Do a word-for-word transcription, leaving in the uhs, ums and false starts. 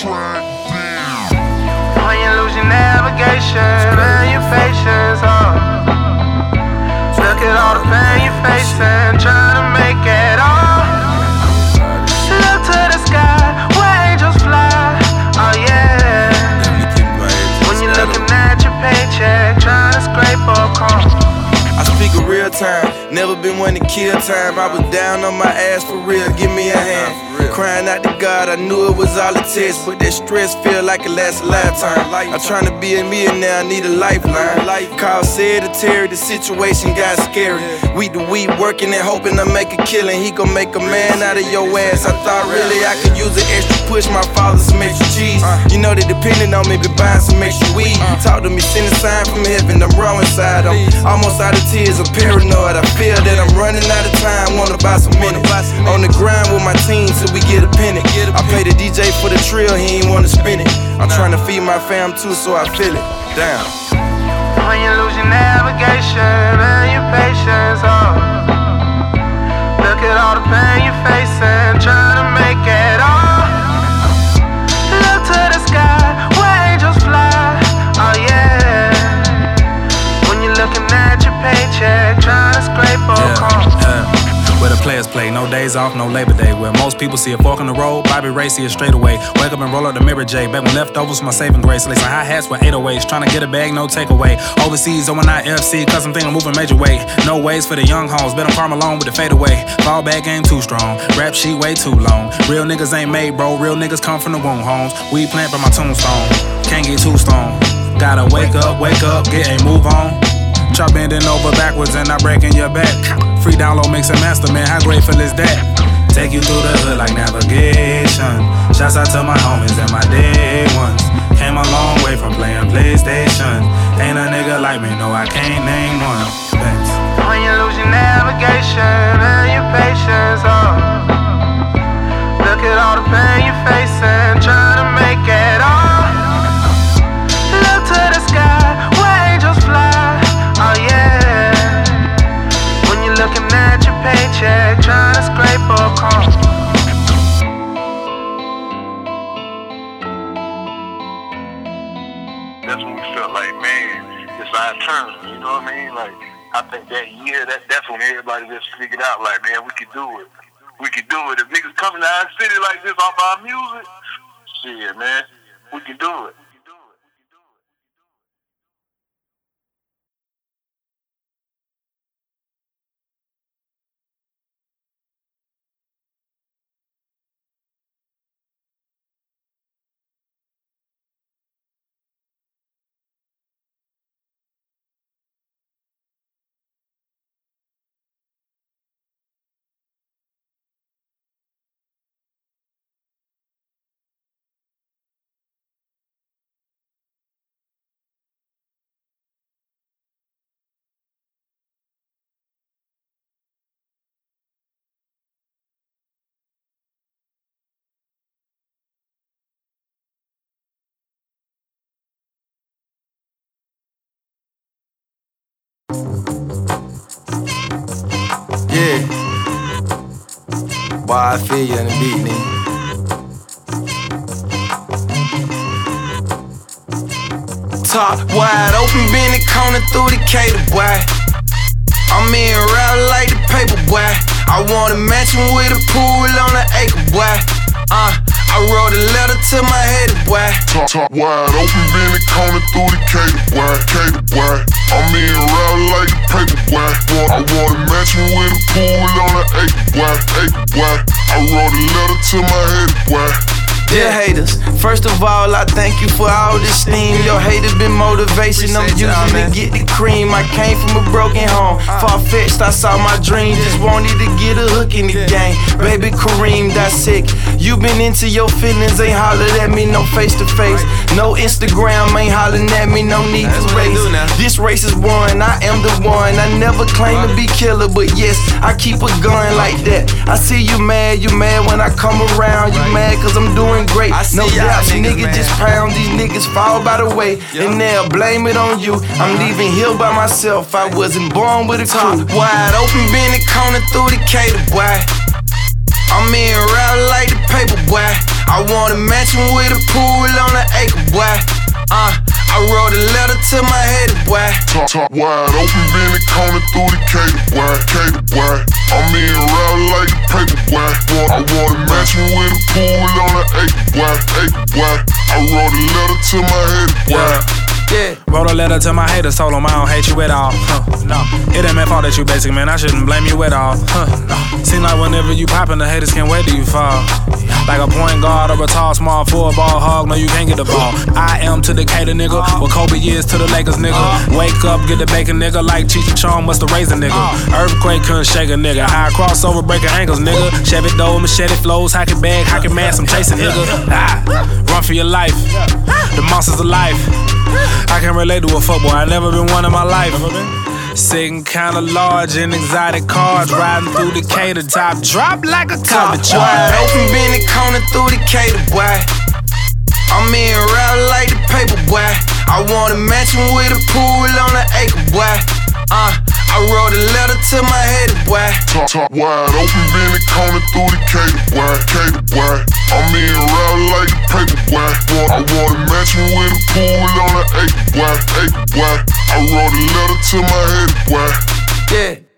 When you lose your navigation and your patience, oh. Look at all the pain you're facing, trying to make it all. Look to the sky, where angels fly, oh yeah. When you're looking at your paycheck, trying to scrape up home. I speak a real time, never been one to kill time. I was down on my ass for real, give me a hand. Crying out to God, I knew it was all a test, but that stress feel like it lasts a lifetime. I'm trying to be a millionaire, I need a lifeline. Call sanitary, the situation got scary. Week to week working and hoping to make a killing. He gon' make a man out of your ass. I thought really I could use an extra push, my father some extra cheese. You know they depending on me, be buying some extra weed. Talk to me, send a sign from heaven, I'm raw inside. I'm almost out of tears, I'm paranoid. I feel that I'm running out of time, wanna buy some minutes. On the grind with my team till we get a penny. I pay the D J for the trill, he ain't wanna spin it. I'm trying to feed my fam too, so I feel it. Damn. When you lose your navigation and your patience, oh. Look at all the pain you're facing, trying to make it all. Look to the sky, where angels fly, oh yeah. When you're looking at your paycheck, trying to scrape up yeah, home. Yeah. Where the players play, no days off, no Labor Day. Where most people see a fork in the road, Bobby Ray see it straight away. Wake up and roll up the Mirror J. Back when leftovers my saving grace. Lacing high hats with eight oh eights, trying to get a bag, no takeaway. Overseas, oh nine F C, cause I'm thinking moving major way. No ways for the young hoes, bet I'm Karma alone with the fadeaway. Fall back game too strong, rap sheet way too long. Real niggas ain't made, bro, real niggas come from the womb homes. We plant by my tombstone, can't get too stoned. Gotta wake up, wake up, get a move on. Try bending over backwards and I breaking your back. Free download, mix and master, man, how grateful is that? Take you through the hood like navigation. Shouts out to my homies and my day ones. Came a long way from playing PlayStation. Ain't a nigga like me, no, I can't name one. Thanks. When you lose your navigation and your patience, oh. Look at all the pain you're facing, trying to make it all. Look to the sky, where angels fly, oh yeah. When you're looking at your paycheck, trying to scrape up home. That's when we felt like, man, it's our turn, you know what I mean? Like, I think that year, that, that's when everybody just figured out, like, man, we could do it. We could do it. If niggas coming to our city like this off our music, shit, man, we can do it. Yeah. Boy, I feel you on the beat, nigga. Top wide open, bend the corner through the cater, boy. I'm in route like the paper, boy. I want a mansion with a pool on an acre, boy. Uh, I wrote a letter to my head, boy. Top, top wide open, bend the corner through the cater, boy. Cater, boy. I'm in route like the paper, boy. I want a mansion with a pool on an acre, boy. Acre, boy. I wrote a letter to my head, boy. Dear haters, first of all, I thank you for all this steam. Your haters been motivation, I'm using to get the cream. I came from a broken home, far-fetched, I saw my dream. Just wanted to get a hook in the game. Baby Kareem, that's sick. You been into your feelings, ain't hollered at me, no face-to-face. No Instagram, ain't hollering at me, no need to race. This race is won, I am the one. I never claim to be killer, but yes, I keep a gun like that. I see you mad, you mad when I come around. You mad cause I'm doing great, no doubt. Niggas just pound, these niggas fall by the way, and they'll blame it on you. I'm leaving here by myself, I wasn't born with a crew. Wide open, bend the corner through the cater, boy. I'm in route like the paper, boy. I want a mansion with a pool on an acre, boy. Uh, I wrote a letter to my head, boy. Top, top wide open, been the corner through the cater, boy. Cater, boy. I'm in route like a paper, boy. I want a mansion with a pool on an acre, boy. Acre, boy. I wrote a letter to my head, boy. Yeah. Yeah. Wrote a letter to my haters, told them I don't hate you at all. Huh, no, it ain't my fault that you basic, man. I shouldn't blame you at all. Huh, no. Seem like whenever you poppin', the haters can't wait till you fall. Like a point guard or a tall, small, full ball hog. No, you can't get the ball. I am to Decatur, nigga. What Kobe is to the Lakers, nigga. Wake up, get the bacon, nigga. Like Cheech and Chong must have raised a nigga. Earthquake couldn't shake a nigga. High crossover, breaking ankles, nigga. Chevy dough, machete flows, hockey bag, hockey mask. I'm chasing, nigga. Ah, run for your life. The monsters of life. I can relate to a fuckboy. I never been one in my life. Sitting kinda large in exotic cars, riding through the Decatur, top drop like a cover charge. Wide open, been the corner through the Decatur, boy. I'm in route like the paper, boy. I want a mansion with a pool on an acre, boy. Uh, I wrote a letter to my head, boy. Top, top wide open, been the corner through the cater, boy. Cater, boy. I'm in route like the paper, boy. I want a mansion with a pool on an acre, boy. Acre, boy. I wrote a letter to my head, boy. Yeah.